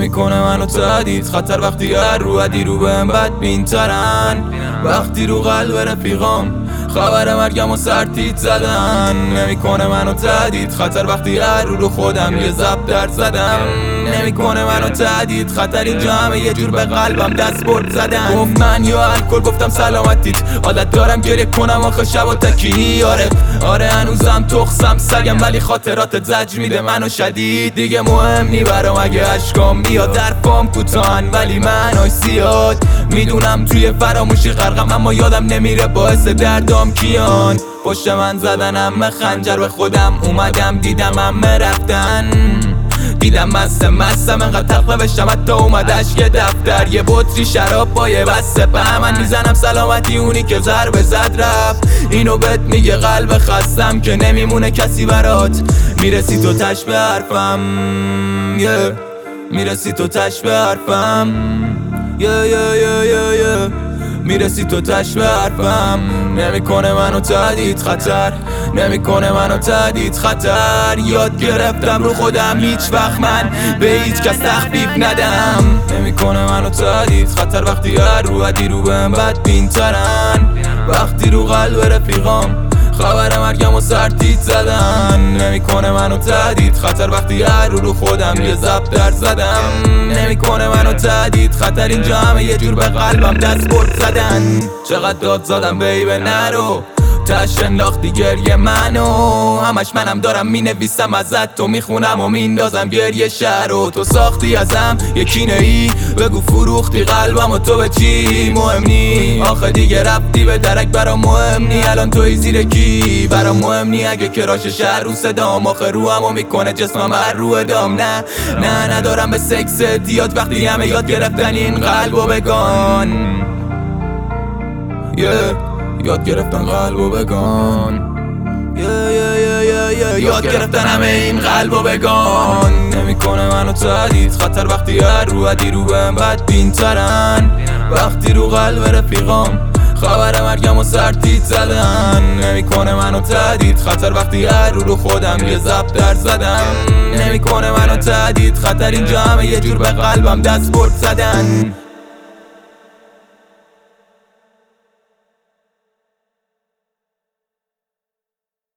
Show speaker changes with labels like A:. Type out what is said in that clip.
A: نمیکنه منو تهدید خطر وقتی هر رو بهم بدبین ترن، وقتی رو قلب رفیقام خبر مرگم و سرتیت زدن. نمیکنه منو تهدید خطر وقتی هر رو خودم یه زب در زدم. نمیکنه منو تهدید خطر اینجا همه یه جور به قلبم دست برد زدن. گفت من یا الکل گفتم سلامتیت، عادت دارم گریه کنم آخه شب تکی. آره هنوزم تخصم سگم ولی خاطرات زجر میده منو شدید. دیگه مهم نی برام اگه اشکام میاد در پام کوتاهن ولی من زیاد میدونم توی فراموشی غرقم، اما یادم نمیره باعث دردام کیان. پشت من زدنم خنجر به خودم اومدم دیدم همه رفتن. دیدم مستم انقدر تقوه بشم حتی اومد اشک دفتر. یه بطری شراب با یه بسته به من میزنم سلامتی اونی که ضربه زد رفت. اینو بهت میگه قلب خستم که نمیمونه کسی برات. میرسی تو تش به حرفم میرسی تو تش به حرفم میرسی تو تش به حرفم. نمیکنه منو تهدید خطر، نمیکنه منو تهدید خطر. یاد گرفتم رو خودم هیچ وقت من به هیچ کس تخفیف ندم. نمیکنه منو تهدید خطر وقتی هر رو بهم بدبین ترن، وقتی رو قلب رفیقام خبر مرگم و سرتیت زدن. نمیکنه منو تهدید خطر وقتی هر رو خودم یه زب در زدم. نمیکنه منو تهدید خطر اینجا همه یه جور به قلبم دست برد زدن. چقدر داد زدم بیبه نرو تش انداختی گریه منو، همش منم دارم مینویسم ازت تو میخونم و میندازم گریه شهر رو. تو ساختی ازم یکی نهی بگو فروختی قلبم و تو به چی مهم نی. آخه دیگه رفتی به درک برام مهم نی، الان توی زیر کی برام مهم نی. اگه کراش شهر رو صدام آخه روحمو میکنه جسمم هر رو ادام. نه ندارم به سکس دیاد وقتی همه یاد گرفتن این قلبو بگان. یاد گرفتن قلبو بگان یاد گرفتن همه این قلبو بگان. نمیکنه منو تهدید خطر وقتی هر رو بهم بدبین ترن، وقتی رو قلب رفیقام خبر مرگم و سرتیت زدن. نمیکنه منو تهدید خطر وقتی هر رو خودم یه زب در زدم. نمیکنه منو تهدید خطر اینجا همه یه جور به قلبم دست برد زدن.